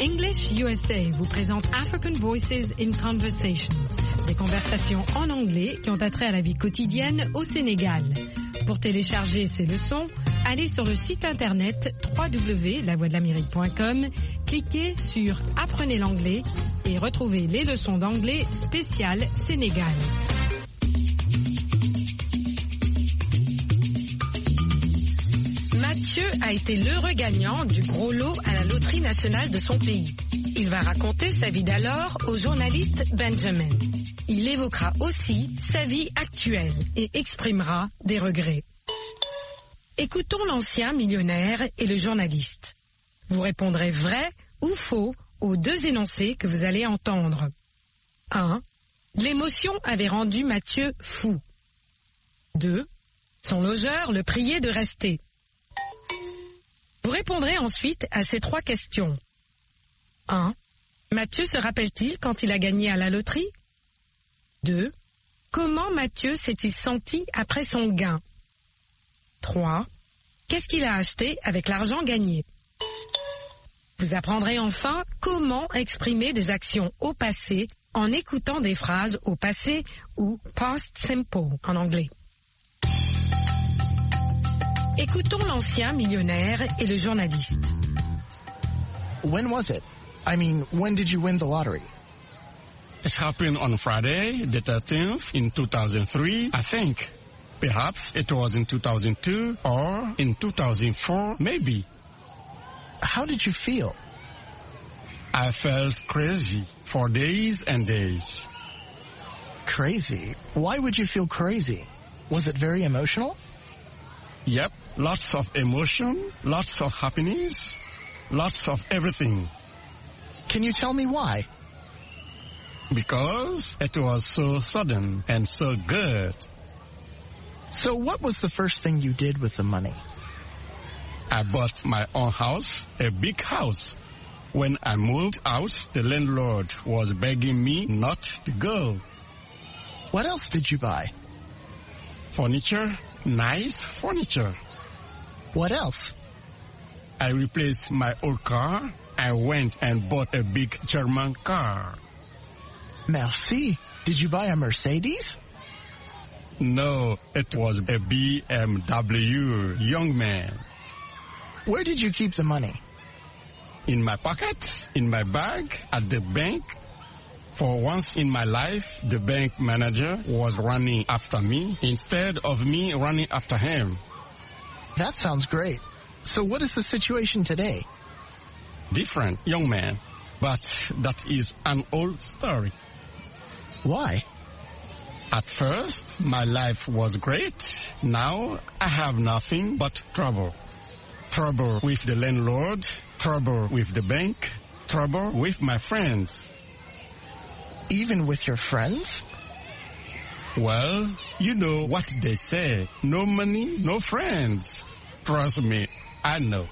English USA vous présente African Voices in Conversation, des conversations en anglais qui ont attrait à la vie quotidienne au Sénégal. Pour télécharger ces leçons, allez sur le site internet www.lavoixdelamérique.com, cliquez sur Apprenez l'anglais et retrouvez les leçons d'anglais spéciales Sénégal. Mathieu a été l'heureux gagnant du gros lot à la loterie nationale de son pays. Il va raconter sa vie d'alors au journaliste Benjamin. Il évoquera aussi sa vie actuelle et exprimera des regrets. Écoutons l'ancien millionnaire et le journaliste. Vous répondrez vrai ou faux aux deux énoncés que vous allez entendre. 1. L'émotion avait rendu Mathieu fou. 2. Son logeur le priait de rester. Vous répondrez ensuite à ces trois questions. 1. Mathieu se rappelle-t-il quand il a gagné à la loterie? 2. Comment Mathieu s'est-il senti après son gain? 3. Qu'est-ce qu'il a acheté avec l'argent gagné? Vous apprendrez enfin comment exprimer des actions au passé en écoutant des phrases au passé ou past simple en anglais. Écoutons l'ancien millionnaire et le journaliste. When was it? I mean, when did you win the lottery? It happened on Friday, the 13th, in 2003, I think. Perhaps it was in 2002 or in 2004, maybe. How did you feel? I felt crazy for days and days. Crazy? Why would you feel crazy? Was it very emotional? Yep, lots of emotion, lots of happiness, lots of everything. Can you tell me why? Because it was so sudden and so good. So what was the first thing you did with the money? I bought my own house, a big house. When I moved out, the landlord was begging me not to go. What else did you buy? Furniture, nice furniture. What else? I replaced my old car. I went and bought a big German car. Merci. Did you buy a Mercedes? No, it was a BMW, young man. Where did you keep the money? In my pocket, in my bag, at the bank. For once in my life, the bank manager was running after me instead of me running after him. That sounds great. So what is the situation today? Different, young man. But that is an old story. Why? At first, my life was great. Now, I have nothing but trouble. Trouble with the landlord, trouble with the bank, trouble with my friends. Even with your friends? Well, you know what they say. No money, no friends. Trust me, I know.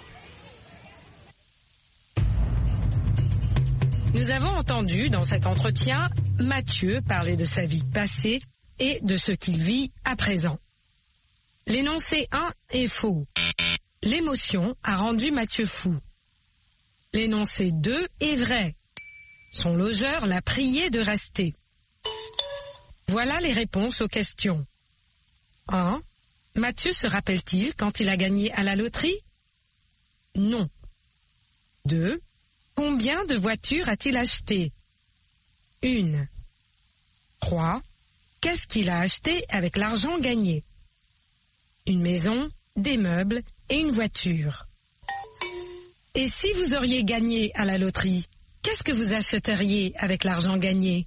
Nous avons entendu dans cet entretien Mathieu parler de sa vie passée et de ce qu'il vit à présent. L'énoncé 1 est faux. L'émotion a rendu Mathieu fou. L'énoncé 2 est vrai. Son logeur l'a prié de rester. Voilà les réponses aux questions. 1. Mathieu se rappelle-t-il quand il a gagné à la loterie? Non. 2. Combien de voitures a-t-il acheté? 1. 3. Qu'est-ce qu'il a acheté avec l'argent gagné? Une maison, des meubles et une voiture. Et si vous auriez gagné à la loterie, qu'est-ce que vous achèteriez avec l'argent gagné?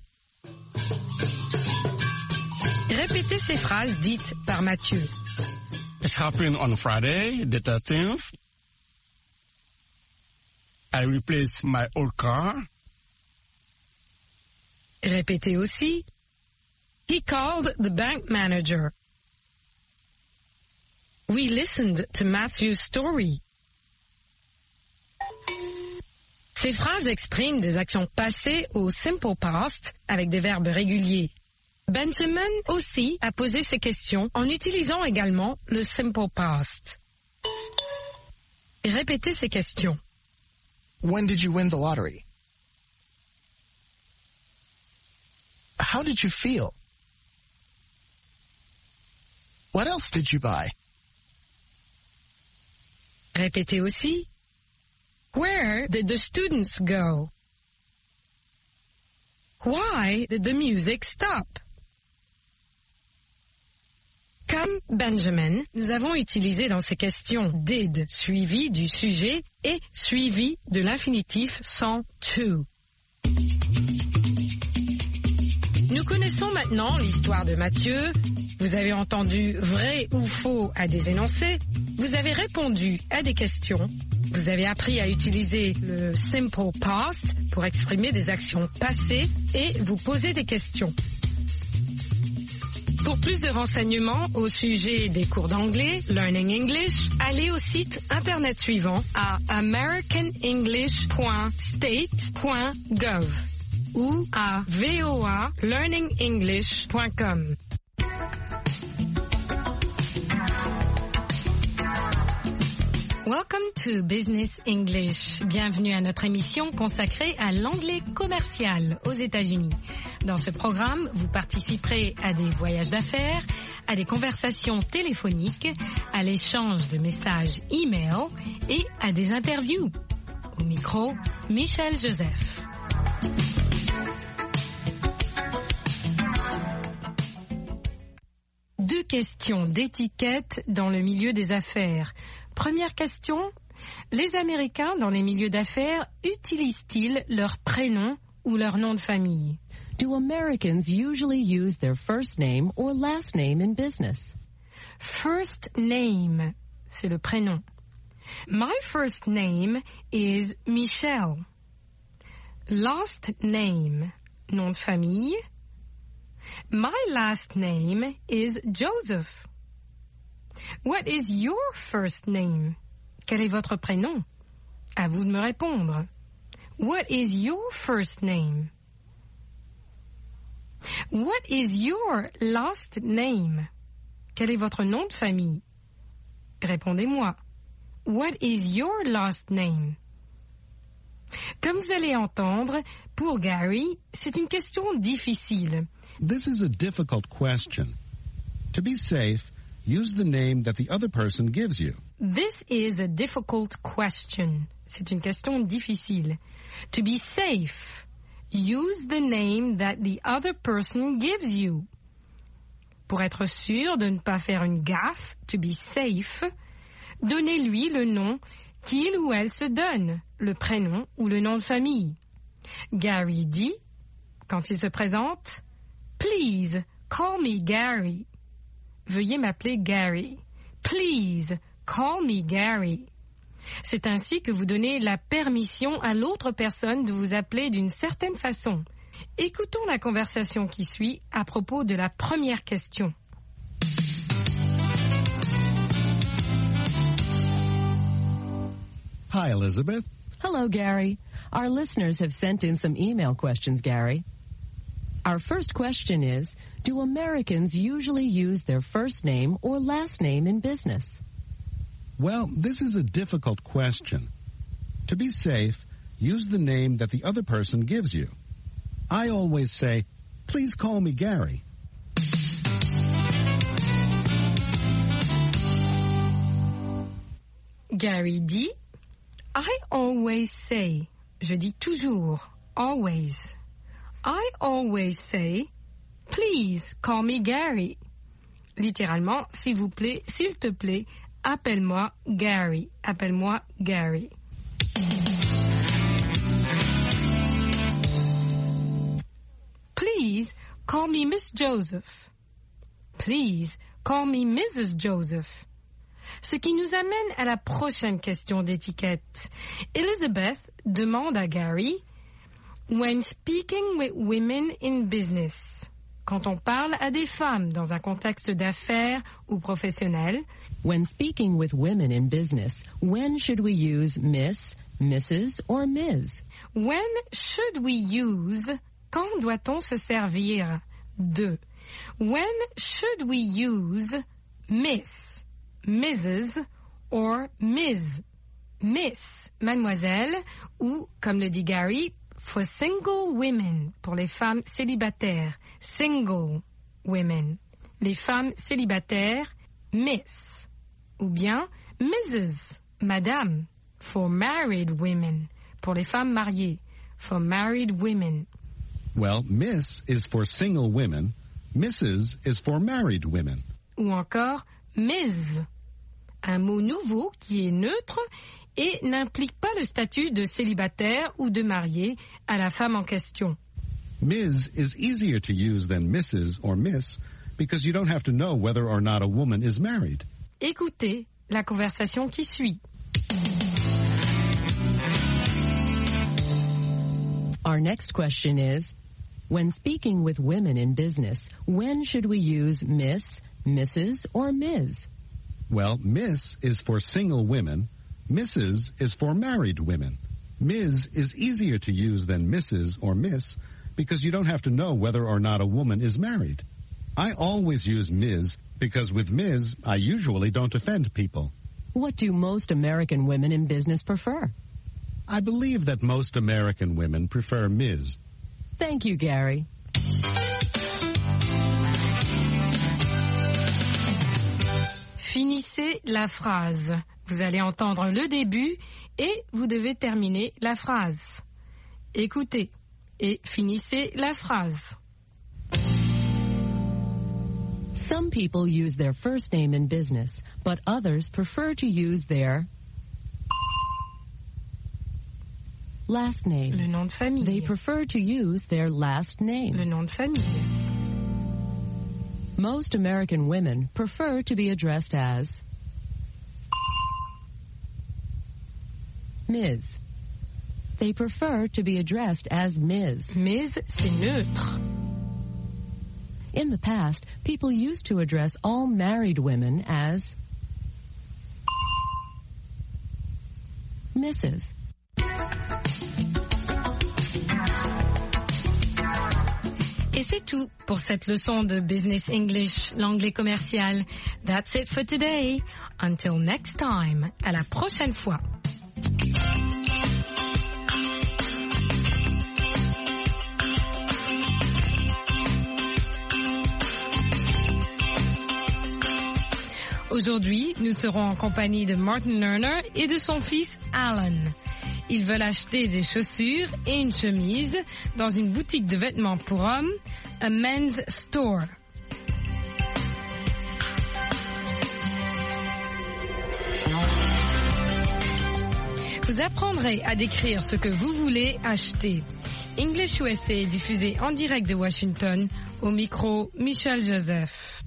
Répétez ces phrases dites par Mathieu. It happened on Friday, the 13th. I replaced my old car. Répétez aussi. He called the bank manager. We listened to Matthew's story. Ces phrases expriment des actions passées au simple past avec des verbes réguliers. Benjamin aussi a posé ces questions en utilisant également le simple past. Répétez ces questions. When did you win the lottery? How did you feel? What else did you buy? Répétez aussi. Where did the students go? Why did the music stop? Comme Benjamin, nous avons utilisé dans ces questions did suivi du sujet et suivi de l'infinitif sans to. Nous connaissons maintenant l'histoire de Matthieu. Vous avez entendu vrai ou faux à des énoncés. Vous avez répondu à des questions. Vous avez appris à utiliser le simple past pour exprimer des actions passées et vous poser des questions. Pour plus de renseignements au sujet des cours d'anglais, Learning English, allez au site internet suivant à americanenglish.state.gov ou à voalearningenglish.com. Welcome to Business English. Bienvenue à notre émission consacrée à l'anglais commercial aux États-Unis. Dans ce programme, vous participerez à des voyages d'affaires, à des conversations téléphoniques, à l'échange de messages e-mail et à des interviews. Au micro, Michel Joseph. Deux questions d'étiquette dans le milieu des affaires. Première question, les Américains dans les milieux d'affaires utilisent-ils leur prénom ou leur nom de famille? Do Americans usually use their first name or last name in business? First name, c'est le prénom. My first name is Michelle. Last name, nom de famille. My last name is Joseph. What is your first name? Quel est votre prénom? À vous de me répondre. What is your first name? What is your last name? Quel est votre nom de famille? Répondez-moi. What is your last name? Comme vous allez entendre, pour Gary, c'est une question difficile. This is a difficult question. To be safe, use the name that the other person gives you. This is a difficult question. C'est une question difficile. To be safe, use the name that the other person gives you. Pour être sûr de ne pas faire une gaffe, to be safe, donnez-lui le nom qu'il ou elle se donne, le prénom ou le nom de famille. Gary dit, quand il se présente, « Please, call me Gary ». Veuillez m'appeler Gary. Please, call me Gary. C'est ainsi que vous donnez la permission à l'autre personne de vous appeler d'une certaine façon. Écoutons la conversation qui suit à propos de la première question. Hi, Elizabeth. Hello, Gary. Our listeners have sent in some email questions, Gary. Our first question is, do Americans usually use their first name or last name in business? Well, this is a difficult question. To be safe, use the name that the other person gives you. I always say, please call me Gary. Gary dit, I always say, je dis toujours, always. I always say, please call me Gary. Littéralement, s'il vous plaît, s'il te plaît, appelle-moi Gary. Appelle-moi Gary. Please call me Miss Joseph. Please call me Mrs. Joseph. Ce qui nous amène à la prochaine question d'étiquette. Elizabeth demande à Gary, when speaking with women in business, quand on parle à des femmes dans un contexte d'affaires ou professionnel, when speaking with women in business, when should we use Miss, Mrs. or Ms? When should we use, quand doit-on se servir de? When should we use Miss, Mrs. or Ms? Miss, mademoiselle, ou, comme le dit Gary, for single women, pour les femmes célibataires. Single women. Les femmes célibataires, Miss. Ou bien Mrs, madame, for married women, pour les femmes mariées. For married women. Well, Miss is for single women. Mrs. is for married women. Ou encore Ms, un mot nouveau qui est neutre et n'implique pas le statut de célibataire ou de marié à la femme en question. Ms. is easier to use than Mrs. or Miss because you don't have to know whether or not a woman is married. Écoutez la conversation qui suit. Our next question is, when speaking with women in business, when should we use Miss, Mrs., or Ms? Well, Miss is for single women. Mrs. is for married women. Ms. is easier to use than Mrs. or Miss because you don't have to know whether or not a woman is married. I always use Ms. because with Ms. I usually don't offend people. What do most American women in business prefer? I believe that most American women prefer Ms. Thank you, Gary. Finissez la phrase. Vous allez entendre le début et vous devez terminer la phrase. Écoutez et finissez la phrase. Some people use their first name in business, but others prefer to use their last name. Le nom de famille. They prefer to use their last name. Le nom de famille. Most American women prefer to be addressed as Ms. They prefer to be addressed as Ms. Ms, c'est neutre. In the past, people used to address all married women as Mrs. Et c'est tout pour cette leçon de Business English, l'anglais commercial. That's it for today. Until next time. À la prochaine fois. Aujourd'hui, nous serons en compagnie de Martin Lerner et de son fils Alan. Ils veulent acheter des chaussures et une chemise dans une boutique de vêtements pour hommes, a men's store. Vous apprendrez à décrire ce que vous voulez acheter. English USA est diffusé en direct de Washington, au micro Michel Joseph.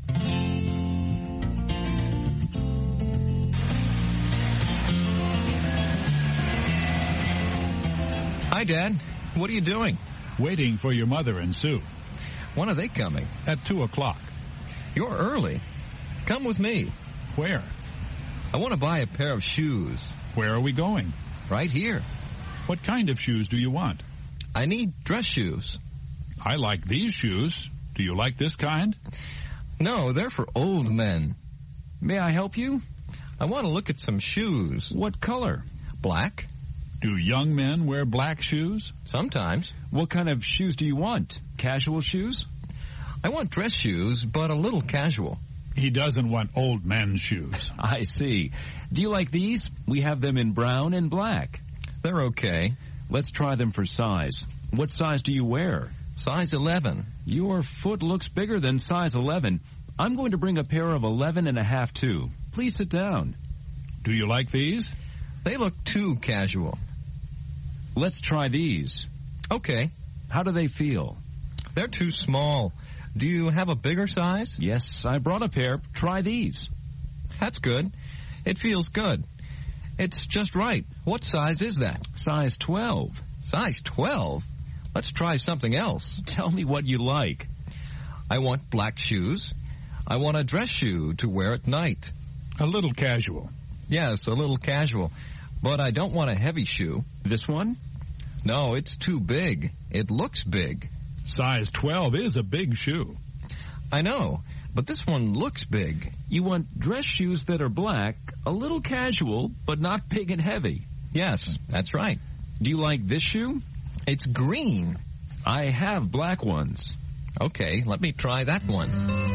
Hi, Dad. What are you doing? Waiting for your mother and Sue. When are they coming? At 2 o'clock. You're early. Come with me. Where? I want to buy a pair of shoes. Where are we going? Right here. What kind of shoes do you want? I need dress shoes. I like these shoes. Do you like this kind? No, they're for old men. May I help you? I want to look at some shoes. What color? Black. Do young men wear black shoes? Sometimes. What kind of shoes do you want? Casual shoes? I want dress shoes, but a little casual. He doesn't want old men's shoes. I see. Do you like these? We have them in brown and black. They're okay. Let's try them for size. What size do you wear? Size 11. Your foot looks bigger than size 11. I'm going to bring a pair of 11.5 too. Please sit down. Do you like these? They look too casual. Let's try these. Okay. How do they feel? They're too small. Do you have a bigger size? Yes, I brought a pair. Try these. That's good. It feels good. It's just right. What size is that? Size 12. Size 12? Let's try something else. Tell me what you like. I want black shoes. I want a dress shoe to wear at night. A little casual. Yes, a little casual. But I don't want a heavy shoe. This one? No, it's too big. It looks big. Size 12 is a big shoe. I know. but this one looks big. You want dress shoes that are black, a little casual, but not big and heavy. Yes, that's right. Do you like this shoe? It's green. I have black ones. Okay, let me try that one.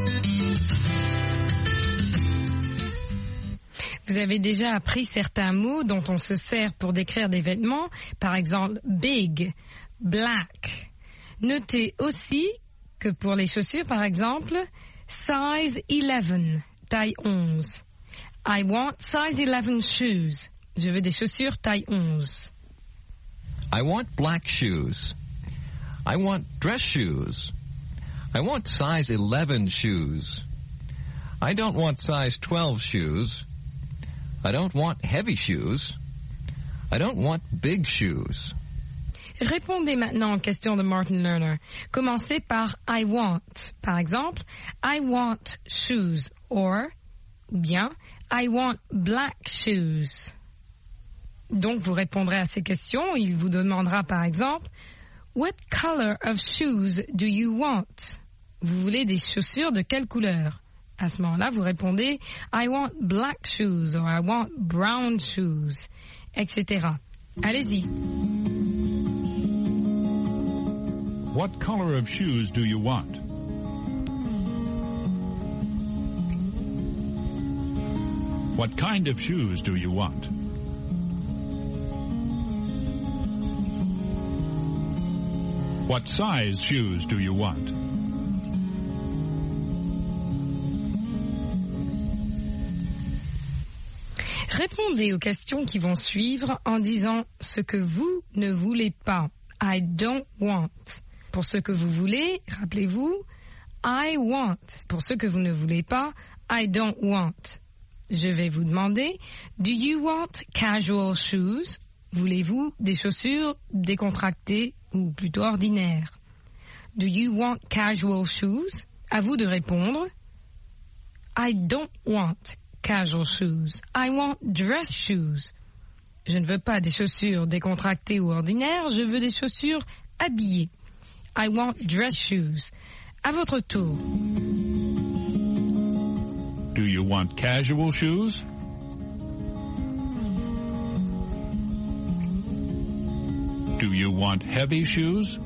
Vous avez déjà appris certains mots dont on se sert pour décrire des vêtements, par exemple big, black. Notez aussi que pour les chaussures, par exemple, size 11, taille 11. I want size 11 shoes. Je veux des chaussures taille 11. I want black shoes. I want dress shoes. I want size 11 shoes. I don't want size 12 shoes. I don't want heavy shoes. I don't want big shoes. Répondez maintenant aux questions de Martin Lerner. Commencez par I want. Par exemple, I want shoes or bien I want black shoes. Donc vous répondrez à ces questions. Il vous demandera par exemple What color of shoes do you want? Vous voulez des chaussures de quelle couleur? À ce moment-là, vous répondez I want black shoes or I want brown shoes, etc. Allez-y. What color of shoes do you want? What kind of shoes do you want? What size shoes do you want? Répondez aux questions qui vont suivre en disant ce que vous ne voulez pas. I don't want. Pour ce que vous voulez, rappelez-vous, I want. Pour ce que vous ne voulez pas, I don't want. Je vais vous demander, do you want casual shoes? Voulez-vous des chaussures décontractées ou plutôt ordinaires? Do you want casual shoes? À vous de répondre. I don't want casual shoes. I want dress shoes. Je ne veux pas des chaussures décontractées ou ordinaires, je veux des chaussures habillées. I want dress shoes. À votre tour. Do you want casual shoes? Do you want heavy shoes?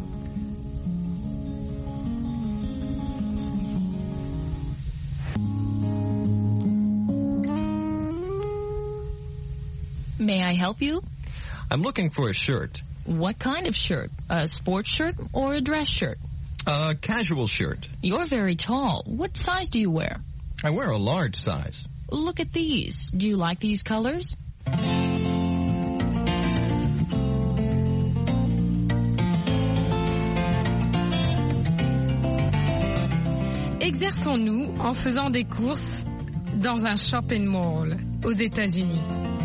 May I help you? I'm looking for a shirt. What kind of shirt? A sports shirt or a dress shirt? A casual shirt. You're very tall. What size do you wear? I wear a large size. Look at these. Do you like these colors? Exerçons-nous en faisant des courses dans un shopping mall aux États-Unis.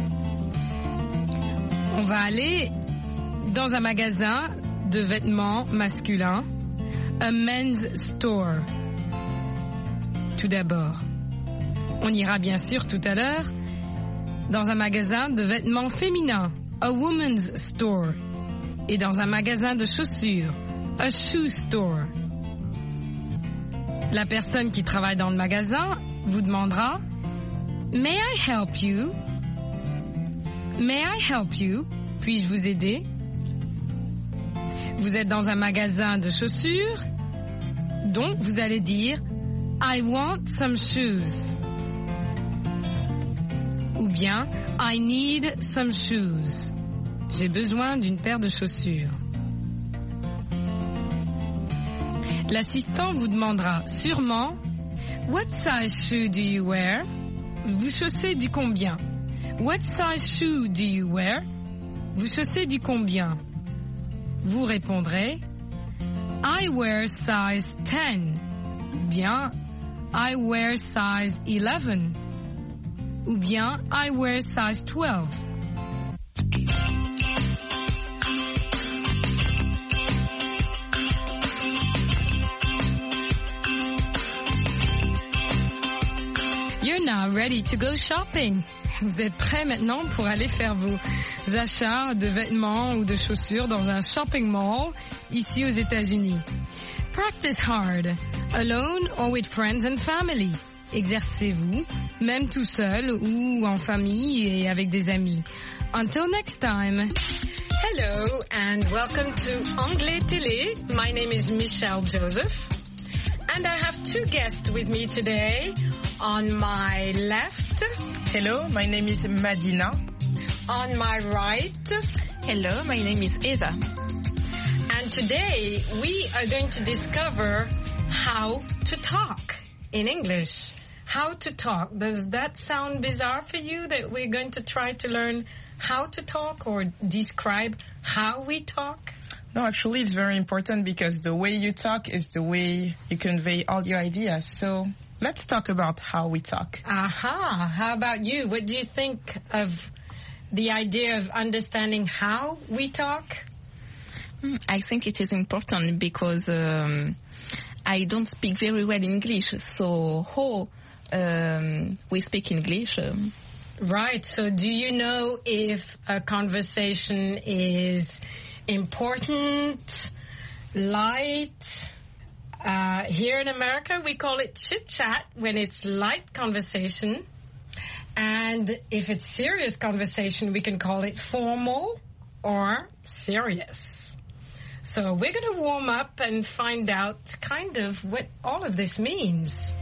On va aller dans un magasin de vêtements masculins, a men's store. Tout d'abord, on ira bien sûr tout à l'heure dans un magasin de vêtements féminins, a woman's store, et dans un magasin de chaussures, a shoe store. La personne qui travaille dans le magasin vous demandera « May I help you? May I help you? Puis-je vous aider? » Vous êtes dans un magasin de chaussures, donc vous allez dire « I want some shoes » ou bien « I need some shoes ». J'ai besoin d'une paire de chaussures. L'assistant vous demandera sûrement « What size shoe do you wear? » Vous chaussez du combien? What size shoe do you wear? Vous chaussez du combien? Vous répondrez I wear size 10 ou bien I wear size 11 ou bien I wear size 12. You're now ready to go shopping. Vous êtes prêts maintenant pour aller faire vos achats de vêtements ou de chaussures dans un shopping mall ici aux États-Unis. Practice hard, alone or with friends and family. Exercez-vous, même tout seul ou en famille et avec des amis. Until next time. Hello and welcome to Anglais Télé. My name is Michelle Joseph. And I have two guests with me today. On my left. Hello, my name is Madina. On my right. Hello, my name is Eva. And today we are going to discover how to talk in English. How to talk. Does that sound bizarre for you that we're going to try to learn how to talk or describe how we talk? No, actually it's very important because the way you talk is the way you convey all your ideas. So let's talk about how we talk. Aha. How about you? What do you think of the idea of understanding how we talk? I think it is important because I don't speak very well English. So how we speak English? Right. So do you know if a conversation is important, light? Here in America, we call it chit-chat when it's light conversation. And if it's serious conversation, we can call it formal or serious. So we're going to warm up and find out kind of what all of this means.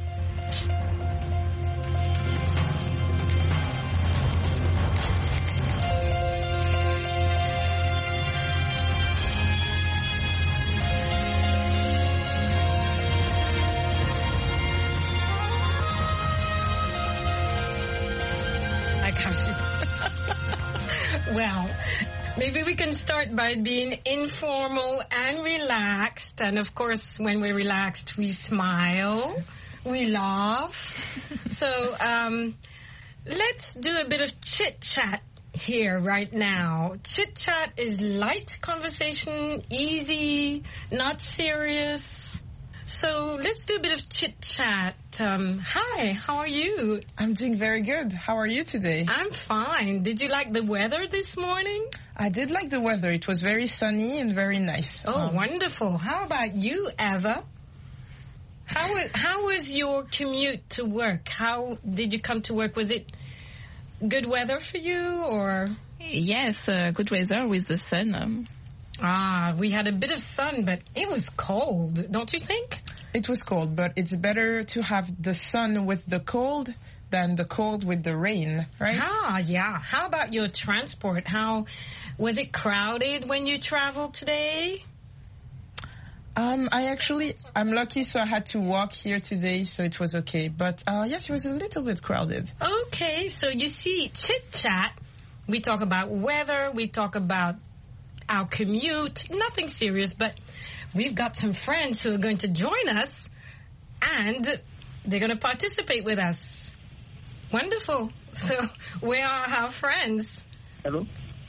Well, maybe we can start by being informal and relaxed. And of course, when we're relaxed, we smile, we laugh. So let's do a bit of chit-chat here right now. Chit-chat is light conversation, easy, not serious. So let's do a bit of chit-chat. Hi, how are you? I'm doing very good. How are you today? I'm fine. Did you like the weather this morning? I did like the weather. It was very sunny and very nice. Oh, wonderful. How about you, Eva? How was your commute to work? How did you come to work? Was it good weather for you or? Yes, good weather with the sun. We had a bit of sun, but it was cold, don't you think? It was cold, but it's better to have the sun with the cold than the cold with the rain, right? Yeah. How about your transport? How was it crowded when you traveled today? I'm lucky, so I had to walk here today, so it was okay. But yes, it was a little bit crowded. Okay, so you see, chit-chat, we talk about weather, we talk about our commute, nothing serious, but we've got some friends who are going to join us and they're going to participate with us. Wonderful. So where are our friends? Hello.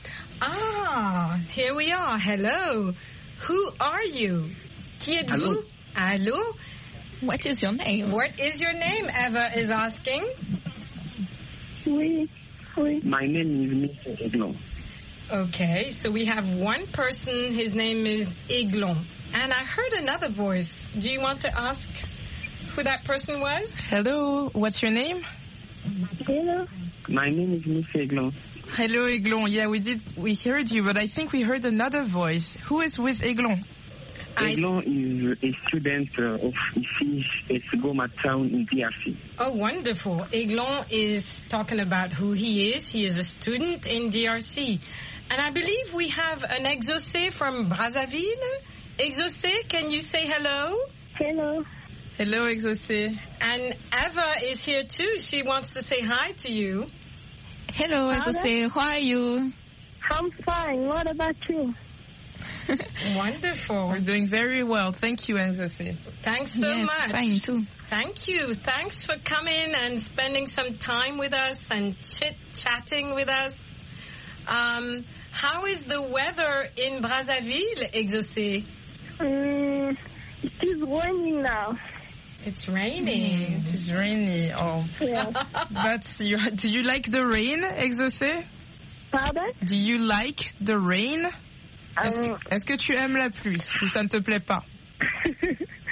Here we are. Hello. Who are you? Qui êtes-vous? Allô? What is your name? What is your name? Eva is asking. Oui. My name is Mr. Eglon. Okay, so we have one person, his name is Eglon. And I heard another voice. Do you want to ask who that person was? Hello, what's your name? Hello. My name is Mr. Eglon. Hello, Eglon. Yeah, we heard you, but I think we heard another voice. Who is with Eglon? Eglon is a student of IFIS Goma town in DRC. Oh, wonderful. Eglon is talking about who he is. He is a student in DRC. And I believe we have an Exaucé from Brazzaville. Exaucé, can you say hello? Hello. Hello, Exaucé. And Eva is here too. She wants to say hi to you. Hello, Exaucé. How are you? I'm fine. What about you? Wonderful. We're doing very well. Thank you, Exaucé. Thanks so much. Fine too. Thank you. Thanks for coming and spending some time with us and chit-chatting with us. How is the weather in Brazzaville, Exaucé? It is raining now. It's raining. It is rainy. Oh. Yeah. Do you like the rain, Exaucé? Pardon? Do you like the rain? Est-ce que tu aimes la pluie ou ça ne te plaît pas?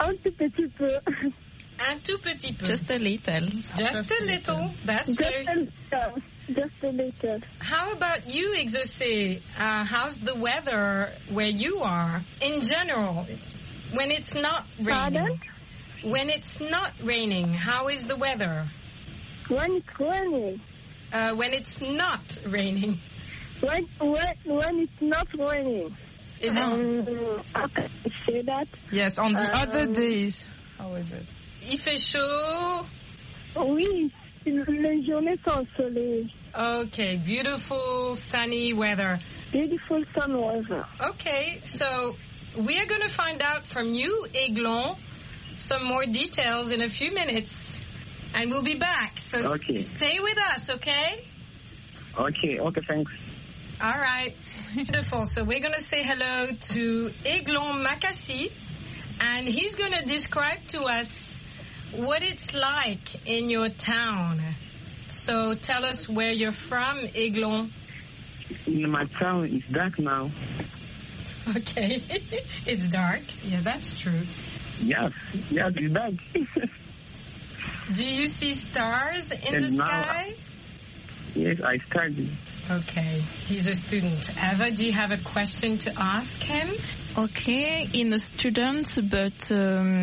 Un tout petit peu. Un tout petit peu. Just a little. Just a little. That's very... Just a little. How about you, Exaucé? How's the weather where you are in general? When it's not raining. Pardon? When it's not raining, how is the weather? When it's raining. When it's not raining. When it's not raining. How can I say that? Yes, on the other days. How is it? Il fait chaud. Oui, les journées sont ensoleillées. Okay, beautiful sunny weather. Beautiful sun weather. Okay, so we are going to find out from you, Aiglon, some more details in a few minutes. And we'll be back. So stay with us, okay? Okay, thanks. All right. Wonderful. So we're going to say hello to Aiglon Makassi, and he's going to describe to us what it's like in your town. So tell us where you're from, Aiglon. In my town, it's dark now. Okay. It's dark. Yeah, that's true. Yes, it's dark. Do you see stars in the sky? Yes, I study. Okay, he's a student. Eva, do you have a question to ask him? Okay, in a student, but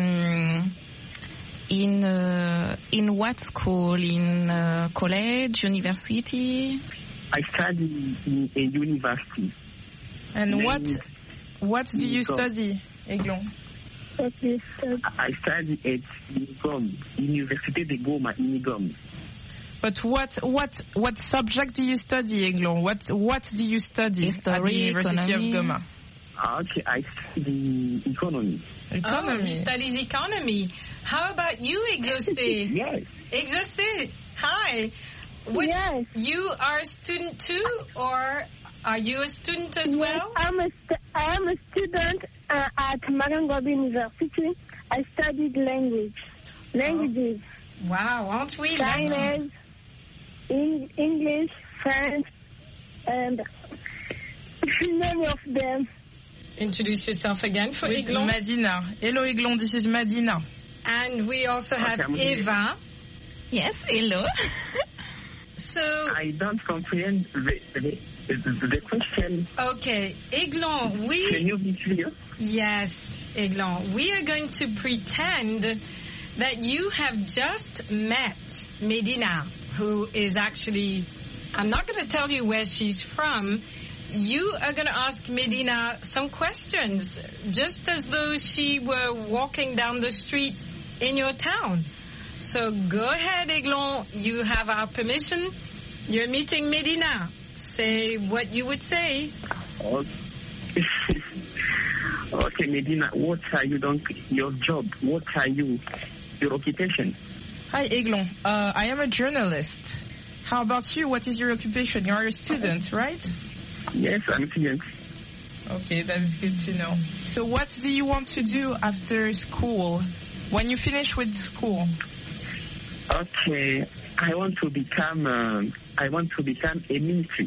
in what school? In college, university? I study in a university. And what do you study, Aiglon? I study at Unigom, Université de Goma, Unigom. But what subject do you study, Aiglon? What do you study at the University of Goma? Okay, I study economy. Oh, he studies economy. How about you, Exaucé? Yes. Exaucé, hi. Yes. You are a student too, or are you a student as well? I am a student at Marangobi University. I studied languages. Wow, aren't we Chinese, English, French, and many of them. Introduce yourself again for Aiglon. Madina. Hello, Aiglon, this is Madina. And we also have Eva. Yes, hello. So I don't comprehend the question. Okay, Aiglon, Can you be clear? Yes, Aiglon. We are going to pretend that you have just met Medina, who is actually, I'm not going to tell you where she's from. You are going to ask Medina some questions, just as though she were walking down the street in your town. So go ahead, Aiglon. You have our permission. You're meeting Medina. Say what you would say. Okay, Medina, what are you doing? Your job? What are you? Your occupation? Hi, Aiglon. I am a journalist. How about you? What is your occupation? You are a student, right? Yes, I'm a student. Okay, that's good to know. So what do you want to do after school? When you finish with school? Okay, I want to become a minister.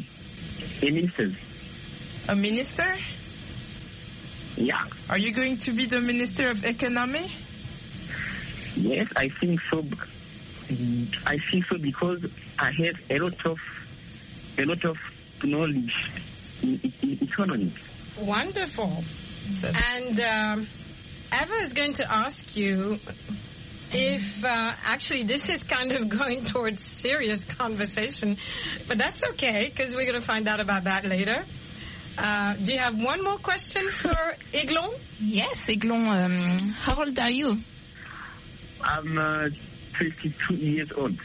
A minister? Yeah. Are you going to be the Minister of Economy? Yes, I think so. I think so because I have a lot of knowledge in economy. Wonderful. And Eva is going to ask you if actually this is kind of going towards serious conversation, but that's okay because we're going to find out about that later. Do you have one more question for Aiglon? Yes, Aiglon. How old are you? I'm 22 years old.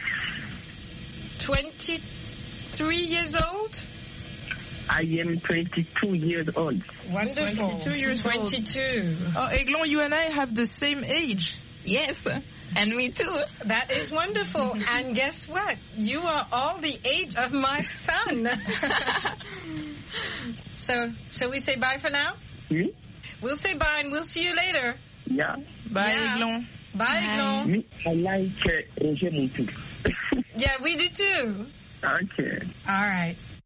23 years old? I am 22 years old. Wonderful. 22 years old. 22. Oh, Aiglon, you and I have the same age. Yes, and me too. That is wonderful. And guess what? You are all the age of my son. So, shall we say bye for now? Hmm? We'll say bye and we'll see you later. Yeah. Bye, Aiglon. Bye, Aiglon. Me, I like Roger Montou. Yeah, we do too. Okay. All right.